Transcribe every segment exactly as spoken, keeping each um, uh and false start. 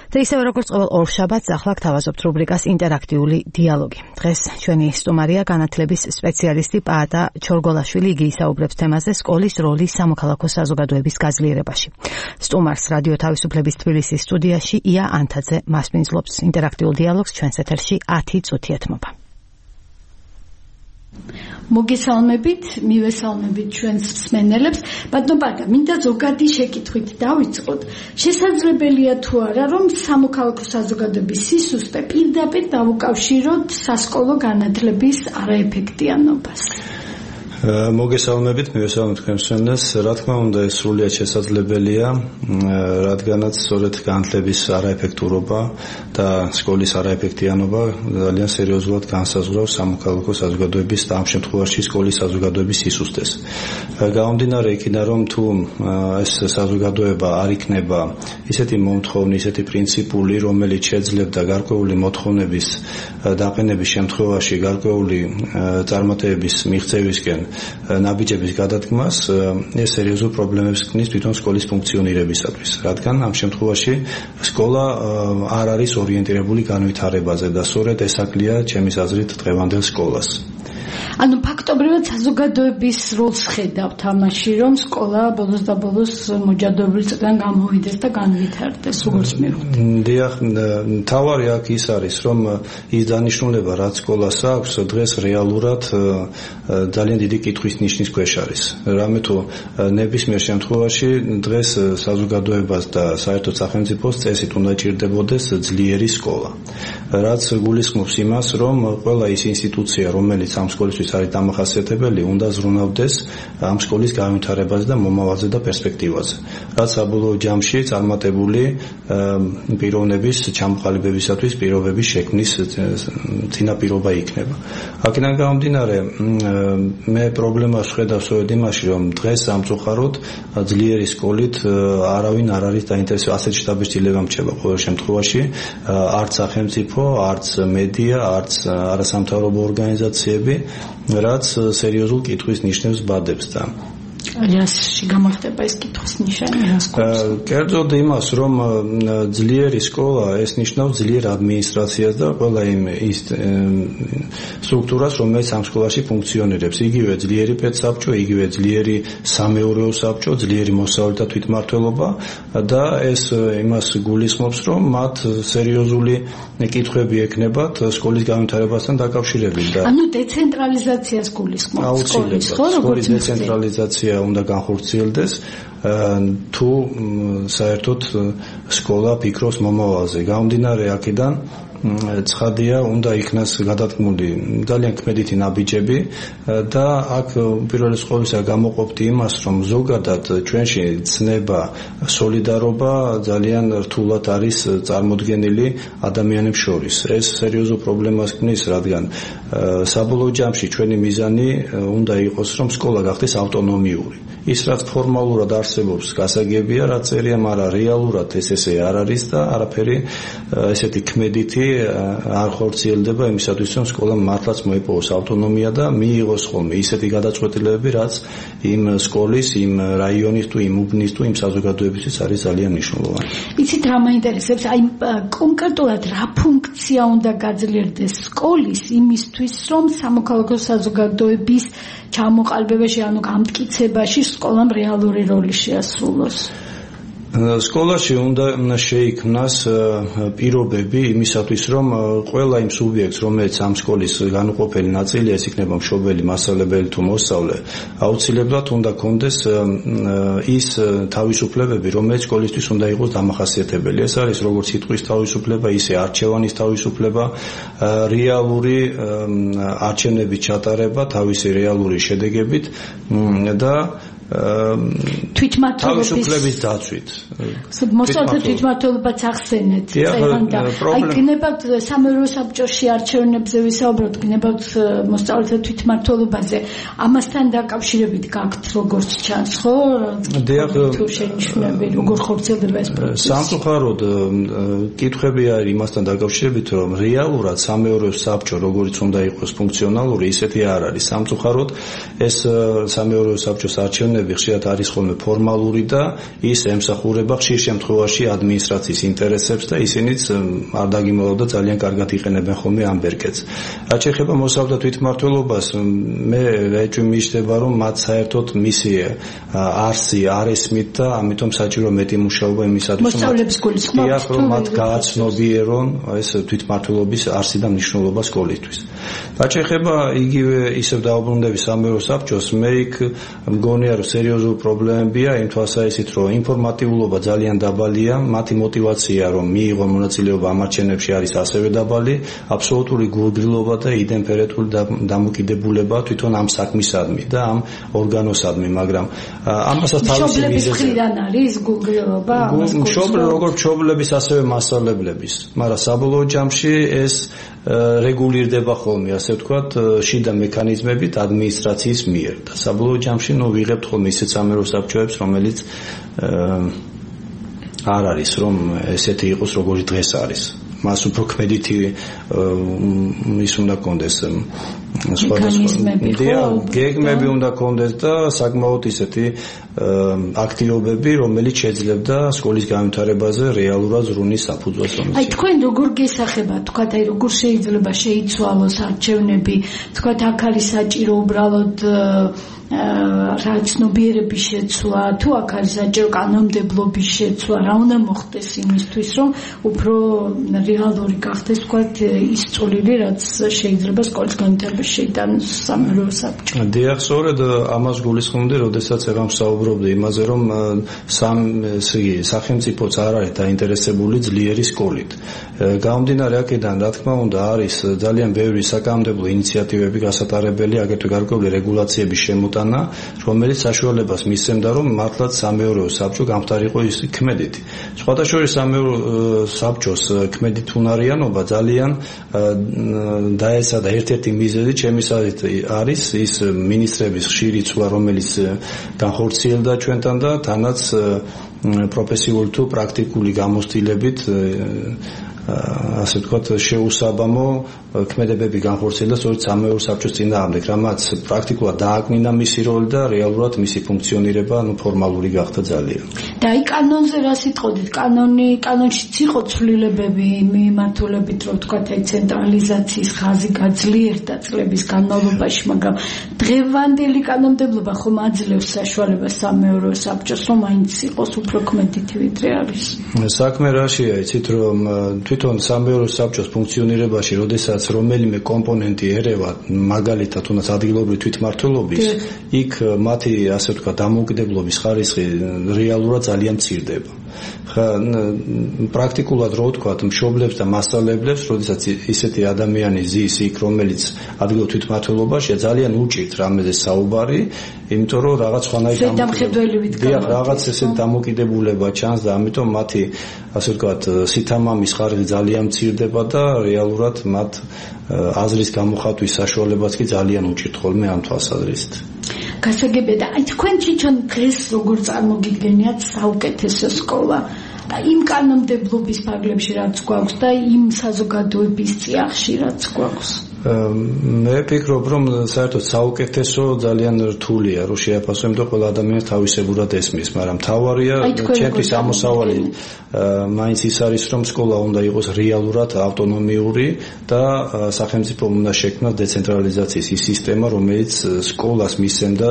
და ისევე როგორც ყოველ ორშაბათს ახლა გთავაზობთ რუბრიკას ინტერაქტიული დიალოგი. დღეს ჩვენი სტუმარია განათლების სპეციალისტი პაატა ჩორგოლაშვილი. იგი ისაუბრებს თემაზე სკოლის როლი სამოქალაქო საზოგადოების გაძლიერებაში. სტუმარს რადიო თავისუფლების თბილისის სტუდიაში ია ანთაძე მასპინძლობს. ინტერაქტიულ დიალოგს ჩვენს ეთერში ათი წუთი ეთმობა. მოგესალმებით, მივესალმებით ჩვენს მსმენელებს. ბატონო პაატა, მინდა ზოგადი შეკითხვით დავიწყოთ. შესაძლებელია თუ არა, რომ სამოქალაქო საზოგადოების სისუსტე პირდაპირ დავუკავშიროთ სასკოლო განათლების არაეფექტიანობას? მოგესალმებით, მივესალმებით თქვენ მსმენელს. რა თქმა უნდა, ეს სრულიად შესაძლებელია, რადგანაც სწორედ განათლების არაეფექტურობა და სკოლის არაეფექტიანობა ძალიან სერიოზულად განსაზღვრავს სამოქალაქო საზოგადოების და ამ შემთხვევაში სკოლის საზოგადოების სისუსტეს. გამომდინარე იქიდან, რომ თუ ეს საზოგადოება არ იქნება ისეთი მომთხოვნი, ისეთი პრინციპული, რომელიც შეძლებდა გარკვეული მოთხოვნების დაყენების შემთხვევაში გარკვეული წარმატებების მიღწევისკენ ნაბიჯების გადადგმას, ეს სერიოზულ პრობლემებს ქმნის თვითონ სკოლის ფუნქციონირებისათვის, რადგან ამ შემთხვევაში სკოლა არ არის ორიენტირებული განვითარებაზე და სწორედ ეს აკლია ჩემის აზრით დღევანდელ სკოლას. ანუ ფაქტობრივად საზოგადოების როლს ხედავთ ამაში, რომ სკოლა ბოლოს და ბოლოს მოჯადოებრივ წრიდან გამოვიდეს და განვითარდეს, როგორც მივხვდით. დიახ, თავარი აქ ის არის, რომ ის დანიშნულება, რაც სკოლას აქვს, დღეს რეალურად ძალიან დიდი კითხვის ნიშნის ქვეშ არის. რამე თუ ნებისმიერ შემთხვევაში დღეს საზოგადოებას და საერთოდ სახელმწიფოს წესით უნდა ჭირდებოდეს ძლიერი სკოლა. რაც გულისხმობს იმას, რომ ყველა ის ინსტიტუცია, რომელიც ამ სკოლისთვის არის დამახასიათებელი, უნდა ზრუნავდეს ამ სკოლის განვითარებაზე და მომავალზე და პერსპექტივაზე. რაც საბოლოო ჯამში წარმატებული პიროვნების ჩამოყალიბებისათვის პირობების შექმნის წინაპირობა იქნება. აქედან გამომდინარე, მე პრობლემას ვხედავ სწორედ იმაში, რომ დღეს სამწუხაროდ ძლიერი სკოლით არავინ არ არის დაინტერესებული, ასეთი შთაბეჭდილება მრჩება ყოველ შემთხვევაში, არც სახელმწიფო, არც მედია, არც არასამთავრობო ორგანიზაციები, რაც სერიოზულ კითხვის ნიშნებს ბადებს და რასში გამოხდება ეს კითხვის ნიშანი? კერძოდ იმას, რომ ძლიერი სკოლა ეს ნიშნავს ძლიერ ადმინისტრაციას და ყველა იმ ის სტრუქტურას, რომელიც ამ სკოლაში ფუნქციონირებს. იგივე ძლიერი პედსაბჭო, იგივე ძლიერი სამეურვეო საბჭო, ძლიერი მოსწავლეთა თვითმმართველობა და ეს იმას გულისხმობს, რომ მათ სერიოზული კითხვები ექნებათ სკოლის განვითარებასთან დაკავშირებით და ანუ დეცენტრალიზაციას გულისხმობს სკოლის, ხო? სკოლის დეცენტრალიზაცია უნდა განხორციელდეს, თუ საერთოდ სკოლა ფიქრობს მომავალზე. გამომდინარე აქედან ცხადია, უნდა იქნას გადადგმული ძალიან ქმედითი ნაბიჯები და აქ პირველი ყოვლისა გამოყოფდი იმას, რომ ზოგადად ჩვენში ცნება, სოლიდარობა ძალიან რთულად არის წარმოდგენილი ადამიანებს შორის. ეს სერიოზულ პრობლემას ქმნის, რადგან საბოლოო ჯამში ჩვენი მიზანი უნდა იყოს, რომ სკოლა გახდეს ავტონომიური. ის რაც ფორმალურად არსებობს, გასაგებია, რაც წერია, მაგრამ რეალურად ეს ესე არ არის და არაფერი ესეთი ქმედითი არ ხორციელდება იმისათვის, რომ სკოლამ მართლაც მოიპოვოს ავტონომია და მიიღოს ხოლმე ისეთი გადაწყვეტილებები, რაც იმ სკოლის, იმ რაიონის თუ იმ უბნის თუ იმ საზოგადოებისთვის არის ძალიან მნიშვნელოვანი. იცით რა მაინტერესებს? აი კონკრეტულად რა ფუნქცია უნდა გაძლიერდეს სკოლის იმისთვის, რომ სამოქალაქო საზოგადოების ჩამოყალიბებაში, ანუ გამტკიცებაში სკოლამ რეალური როლი შეასრულოს? სკოლაში უნდა შეიქმნას პირობები იმისათვის, რომ ყველა იმ სუბიექტს, რომელიც ამ სკოლის განუყოფელი ნაწილია, ეს იქნება მშობელი, მასწავლებელი თუ მოსწავლე, აუცილებლად უნდა კონდეს ის თავისუფლებები, რომელიც სკოლისთვის უნდა იყოს დამახასიათებელი. ეს არის როგორც სიტყვის თავისუფლება, ისე არჩევანის თავისუფლება, რეალური არჩევნების ჩატარება თავისი რეალური შედეგებით და თვითმმართველობის დაცვით. მოსწავლეთა თვითმმართველობაც ახსენეთ. აი გნებავთ სამეურვეო საბჭოში არჩევნებზე ვისაუბროთ, გნებავთ მოსწავლეთა თვითმმართველობაზე. ამასთან დაკავშირებით გაქვთ როგორც ჩანს, ხო? დიახ, თუ შენიშნები, როგორ ხორციელდება ეს პროცესი? სამწუხაროდ კითხვები არის იმასთან დაკავშირებით, რომ რეალურად სამეურვეო საბჭო როგორც უნდა იყოს ფუნქციონალური, ისეთი არ არის. სამწუხაროდ ეს სამეურვეო საბჭოს არჩევნები მოხდენები ხშირად არის ხოლმე ფორმალური და ის ემსახურება ხშირ შემთხვევაში ადმინისტრაციის ინტერესებს და ისინიც არ დაგიმალავდა ძალიან კარგად იყენებენ ხოლმე ამ ბერკეტს. რაც შეეხება მოსწავლეთა თვითმმართველობას, მე ეჭვი მიშდება, რომ მათ საერთოდ მისი არსი არ ესმით და ამიტომ საჭირო მეტი მუშაობა იმისათვის, რომ მათ გააცნობიერონ ეს თვითმმართველობის არსი და მნიშვნელობა სკოლისთვის. რაც შეეხება იგივე ისევ დაუბრუნდები სამეურვეო საბჭოს, მე იქ მგონია, რომ სერიოზული პრობლემებია იმ თვალსაზრისით, რომ ინფორმატიულობა ძალიან დაბალია, მათი мотиваცია, რომ მიიღონ მონაწილეობა ამ არჩევნებში არის ასევე დაბალი, აბსოლუტური გულგრილობა და იდენტიფიცირებული დამოკიდებულება თვითონ ამ საქმისადმი და ამ ორგანოსადმი, მაგრამ ამასაც თავისი მიზეზი არის გულგრილობა, მშობლები როგორც მშობლების ასევე მასწავლებლების, მაგრამ საბოლოო ჯამში ეს რეგულირდება ხოლმე, ასე ვთქვათ, შიდა მექანიზმებით ადმინისტრაციის მიერ და საბოლოო ჯამში ნუ ვიღებთ ხოლმე ისეთ სამეურვეო საბჭოებს, რომელიც არ არის რომ ესეთი იყოს, როგორი დღეს არის. მას უფრო ქმედითი ის უნდა კონდეს გეგმები უნდა კონდეს და საკმაოდ ისეთი აქტივობები, რომელიც შეძლებდა სკოლის განვითარებაზე რეალურად ზრუნის საფუძველს. აი თქვენ როგორ გესახებათ, თქვათ, აი როგორ შეიძლება შეიცვალოს არჩევნები, თქვათ, აქ არის საჭირო უბრალოდ რა ცნობიერების შეცვლა, თუ აქ არის საჭირო კანონმდებლობის შეცვლა, რა უნდა მოხდეს იმისთვის, რომ უფრო რეალური გახდეს, თქვათ, ის წვლილი, რაც შეიძლება სკოლის განვითარებაში შეიტანოს სამეურვეო საბჭო. დიახ, სწორედ ამას გულისხმობდი, როდესაც ეხლა საუბრობდი იმაზე, რომ სამ სახელმწიფოც არ არის დაინტერესებული ძლიერი სკოლით. გამომდინარე აქედან, რა თქმა უნდა, არის ძალიან ბევრი საკანონმდებლო ინიციატივები გასატარებელი, აგრეთვე გარკვეული რეგულაციების შემოტანა, რომელიც საშუალებას მისცემდა, რომ მართლაც სამეურვეო საბჭო გამხდარიყო ის ქმედითი. სხვათა შორის სამეურვეო საბჭოს ქმედით უნარიანობა ძალიან დაესადა ერთ-ერთი მიზეზი, ჩემი აზრით, არის ის მინისტრების ხშირი ცვლა, რომელიც განხორციელდა ჩვენთან და თანაც პროფესიული თუ პრაქტიკული გამოცდილებით ასე ვთქვათ, შეუსაბამო ქმედებები განხორციელდა სწორედ სამეურვეო საბჭოს წინააღმდეგ, რამაც პრაქტიკულად დააკმინა მისი როლი და რეალურად მისი ფუნქციონირება ნუ ფორმალური გახდა ძალიან. და აი კანონზე რა სიტყოდით? კანონი, კანონშიც იყო ცვლილებები მიმართულებით, რომ ვთქვათ, აი ცენტრალიზაციის ხაზი გაძლიერდა წლების განმავლობაში, მაგრამ დღევანდელი კანონმდებლობა ხომ აძლევს საშუალებას სამეურვეო საბჭოს, რომ მაინც იყოს უფრო ქმედითი ვიდრე არის. საქმე რაშია, იცით, რომ თვითონ სამეურვეო საბჭოს ფუნქციონირებაში, როდესაც რომელიმე კომპონენტი ერევა, მაგალითად, თუნდაც ადგილობრივი თვითმმართველობის, იქ მათი, ასე ვთქვათ, დამოუკიდებლობის ხარისხი რეალურად ძალიან მცირდება. ხა პრაქტიკულად რო ვთქვათ, მშობლებს და მასწავლებლებს, როდესაც ისეთი ადამიანი ზის იქ, რომელიც ადგილობრივ თვითმმართველობაშია, ძალიან უჭირთ რამეზე საუბარი, იმიტომ რომ რაღაც ხანაი დამოუკიდებლობა, რაღაც ესეთ დამოუკიდებულება ჩანს და ამიტომ მათი, ასე ვთქვათ, სითამამის ხარისხი ძალიან მცირდება და რეალურად მათ აზრის გამოხატვის საშუალებაც კი ძალიან უჭირთ ხოლმე ამ თვალსაზრისით. გასაგებია და აი თქვენ თვითონ დღეს როგორ წარმოგიდგენიათ საუკეთესო სკოლა? და იმ კანონმდებლობის ფარგლებში რაც გვაქვს და იმ საზოგადოების წიაღში რაც გვაქვს. მე ვფიქრობ, რომ საერთოდ საუკეთესო ძალიან რთულია, რომ შეაფასო, იმიტომ ყველა ადამიანს თავისებურად ესმის, მაგრამ მთავარია ჩემთვის ამოსავალი მაინც ის არის, რომ სკოლა უნდა იყოს რეალურად ავტონომიური და სახელმწიფო უნდა შექმნას დეცენტრალიზაციის ის სისტემა, რომელიც სკოლას მისცემდა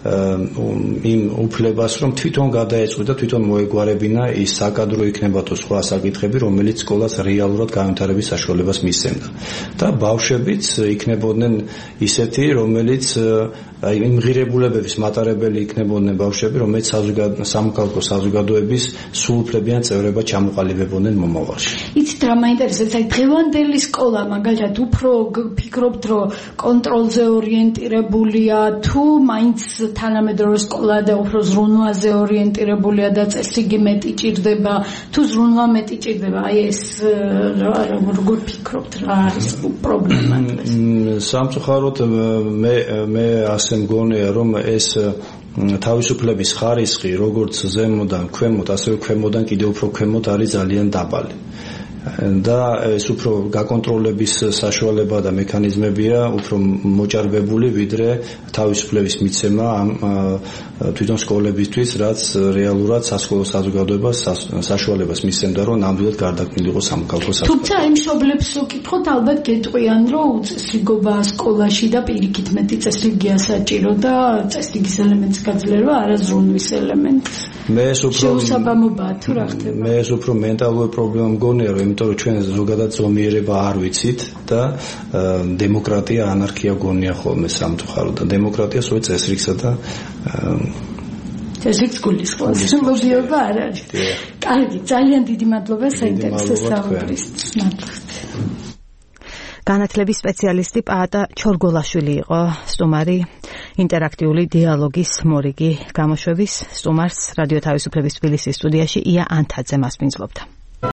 იმ უფლებას, რომ თვითონ გადაეწყვიტა, თვითონ მოეგვარებინა ის საკადრო იქნება თუ სხვა საკითხები, რომელიც სკოლას რეალურად განვითარების საშუალებას მისცემდა. და ბავშვები იქნებოდნენ ისეთი, რომელიც აი იმღირებულებების მატარებელი იქნებოდნენ ბავშვები, რომელიც სამოქალაქო საზოგადოების სრულუფლებიან წევრებად ჩამოყალიბებოდნენ მომავალში. იცით რა მაინტერესებს, აი დღევანდელი სკოლა მაგალითად უფრო ფიქრობთ, რომ კონტროლზე ორიენტირებულია, თუ მაინც თანამედროვე სკოლა და უფრო ზრუნვაზე ორიენტირებულია და წესრიგი მეტი ჭირდება, თუ ზრუნვა მეტი ჭირდება, აი ეს როგორ ფიქრობთ, რა არის პრობლემა? სამწუხაროდ მე მე ასე მგონია, რომ ეს თავისუფლების ხარისხი როგორც ზემოდან ქვემოთ, ასევე ქვემოდან კიდევ უფრო ქვემოთ არის ძალიან დაბალი. და ეს უფრო გაკონტროლების საშუალება და მექანიზმებია უფრო მოჭარბებული ვიდრე თავისუფლების მიცემა ამ თვითონ სკოლებისთვის, რაც რეალურად სასკოლო საზოგადოებას საშუალებას მისცემდა, რომ ნამდვილად გარდაქმნილი იყოს სამოქალაქო საზოგადოება. თუმცა იმ მშობლებს ვკითხოთ, ალბათ გეტყვიან, რომ უწესრიგობა სკოლაში და პირიქით მეტი წესრიგია საჭირო და წესრიგის ელემენტს გაძლიერება არაზრუნვის ელემენტს. მე ეს უფრო შეუსაბამობაა თუ რა ხდება? მე ეს უფრო მენტალური პრობლემა მგონია, რომ იმიტომ რომ ჩვენ ზოგადად ზომიერება არ ვიცით და დემოკრატია, ანარქია გონია ხოლმე სამწუხაროდ და დემოკრატია სწორედ წესრიგსა და წესრიგს გულისხმობს. ლოგიკა არ არის. კარგი, ძალიან დიდი მადლობა საინტერესო საუბრისთვის. მადლობთ. განათლების სპეციალისტი პაატა ჩორგოლაშვილი იყო სტუმარი ინტერაქტიული დიალოგის მორიგი გამოშვების სტუმარს რადიო თავისუფლების თბილისის სტუდიაში ია ანთაძე მასპინძლობდა.